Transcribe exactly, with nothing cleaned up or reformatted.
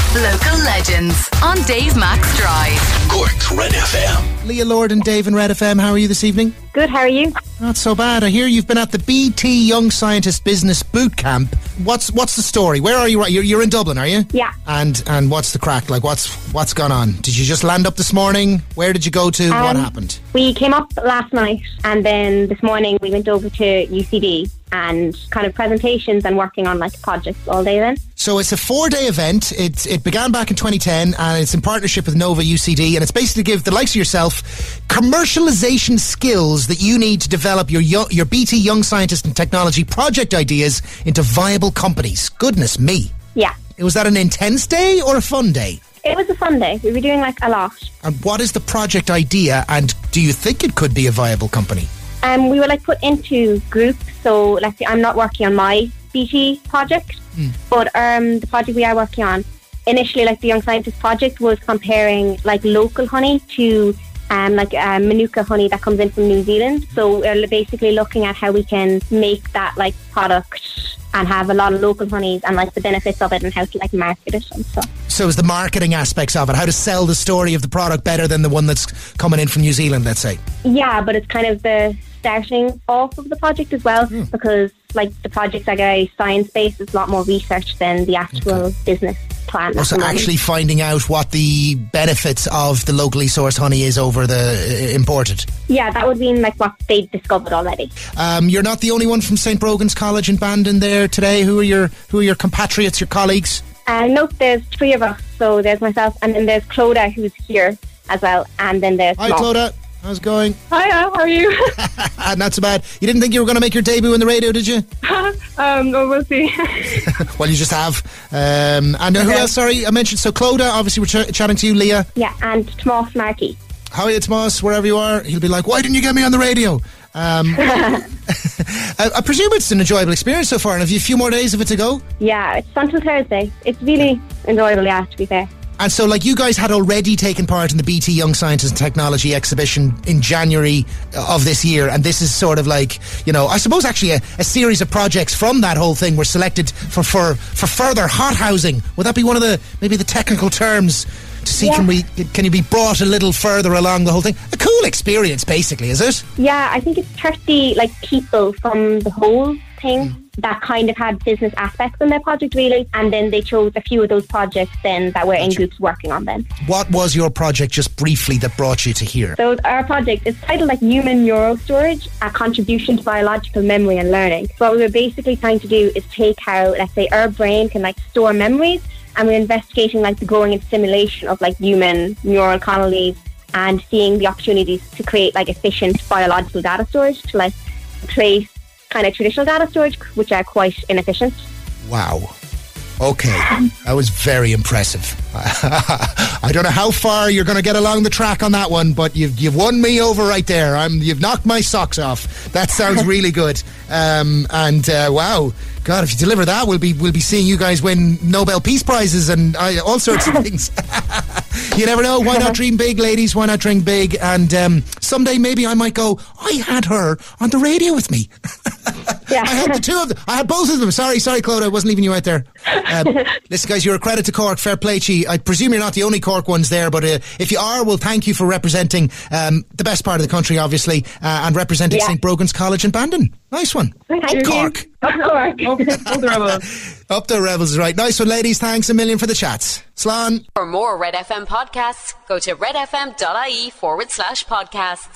Local Legends on Dave Max Drive. Cork's Red F M. Leah Lord and Dave in Red F M, how are you this evening? Good, how are you? Not so bad. I hear you've been at the B T Young Scientist Business Boot Camp. What's what's the story? Where are you? You're, you're in Dublin, are you? Yeah. And and what's the crack? Like, what's what's gone on? Did you just land up this morning? Where did you go to? Um, what happened? We came up last night and then this morning we went over to U C D and kind of presentations and working on like projects all day then. So it's a four-day event. It, it began back in twenty ten and it's in partnership with Nova U C D, and it's basically to give the likes of yourself commercialization skills that you need to develop your yo- your B T Young Scientist and Technology project ideas into viable companies. Goodness me. Yeah. Was that an intense day or a fun day? It was a fun day. We were doing like a lot. And what is the project idea, and do you think it could be a viable company? Um, we were like put into groups. So let's say I'm not working on my B T project, mm. but um, the project we are working on, initially like the Young Scientist project was comparing like local honey to um, like uh, Manuka honey that comes in from New Zealand. So we're basically looking at how we can make that like product and have a lot of local honeys and like the benefits of it and how to like market it and stuff. So it's the marketing aspects of it, how to sell the story of the product better than the one that's coming in from New Zealand, let's say. Yeah, but it's kind of the starting off of the project as well, mm. because like the project's like a science based, it's a lot more research than the actual okay. business plan. Oh, so actually finding out what the benefits of the locally sourced honey is over the uh, imported. Yeah, that would mean like what they discovered already. Um, you're not the only one from Saint Brogan's College in Bandon there today. Who are your who are your compatriots, your colleagues? Uh, no, there's three of us. So there's myself, and then there's Clodagh, who's here as well, and then there's Hi, Clodagh. How's it going? Hi, how are you? Not so bad. You didn't think you were going to make your debut in the radio, did you? um, no, we'll see. Well, you just have. Um, and uh, who else? Sorry, I mentioned. So, Clodagh, obviously, we're ch- chatting to you, Leah. Yeah, and Tomas Markey. How are you, Tomas? Wherever you are, he'll be like, "Why didn't you get me on the radio?" Um, I, I presume it's an enjoyable experience so far, and have you a few more days of it to go? Yeah, it's until Thursday. It's really enjoyable, yeah, to be fair. And so, like, you guys had already taken part in the B T Young Scientist and Technology exhibition in January of this year, and this is sort of like, you know, I suppose actually a, a series of projects from that whole thing were selected for, for, for further hot housing. Would that be one of the, maybe the technical terms to see, yeah. can we, can you be brought a little further along the whole thing? A cool experience, basically, is it? Yeah, I think it's thirty, like, people from the whole thing. Mm. That kind of had business aspects in their project, really, and then they chose a few of those projects then that were in groups working on them. What was your project, just briefly, that brought you to here? So our project is titled like Human Neurostorage, a contribution to biological memory and learning. So what we were basically trying to do is take how, let's say, our brain can like store memories, and we're investigating like the growing and stimulation of like human neural colonies and seeing the opportunities to create like efficient biological data storage to like replace kind of traditional data storage, which are quite inefficient. Wow. Okay. That was very impressive. I don't know how far you're going to get along the track on that one, but you've you've won me over right there. I'm you've knocked my socks off. That sounds really good. Um, and uh, wow, God, if you deliver that, we'll be we'll be seeing you guys win Nobel Peace Prizes and uh, all sorts of things. You never know. Why not dream big, ladies? Why not dream big? And um, someday maybe I might go, I had her on the radio with me. Yeah. I had the two of them. I had both of them. Sorry, sorry, Clodagh. I wasn't leaving you out there. Um, listen, guys, you're a credit to Cork. Fair play to you. I presume you're not the only Cork ones there, but uh, if you are, well, thank you for representing um, the best part of the country, obviously, uh, and representing yeah. Saint Brogan's College in Bandon. Nice one. Thank Up you. Cork. Up Cork. Up, up the Rebels. Up the Rebels is right. Nice one, ladies. Thanks a million for the chats. Slán. For more Red F M podcasts, go to redfm.ie forward slash podcasts.